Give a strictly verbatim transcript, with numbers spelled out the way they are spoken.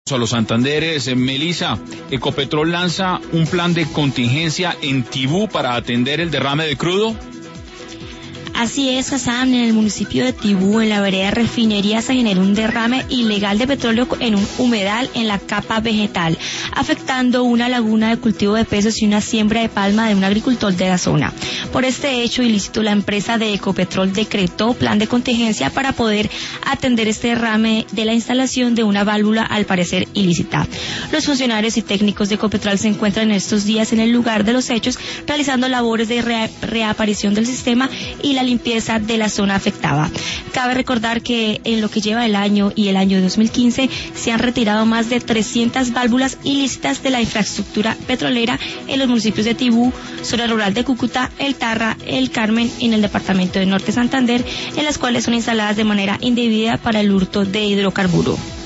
A los Santanderes, eh, Melissa, Ecopetrol lanza un plan de contingencia en Tibú para atender el derrame de crudo. Así es, Hassan, en el municipio de Tibú, en la vereda Refinería, se generó un derrame ilegal de petróleo en un humedal en la capa vegetal, afectando una laguna de cultivo de peces y una siembra de palma de un agricultor de la zona. Por este hecho ilícito, la empresa de Ecopetrol decretó plan de contingencia para poder atender este derrame de la instalación de una válvula al parecer ilícita. Los funcionarios y técnicos de Ecopetrol se encuentran en estos días en el lugar de los hechos, realizando labores de re- reaparición del sistema y la limpieza de la zona afectada. Cabe recordar que en lo que lleva el año y el año dos mil quince se han retirado más de trescientas válvulas ilícitas de la infraestructura petrolera en los municipios de Tibú, zona rural de Cúcuta, El Tarra, El Carmen, en el departamento de Norte Santander, en las cuales son instaladas de manera indebida para el hurto de hidrocarburo.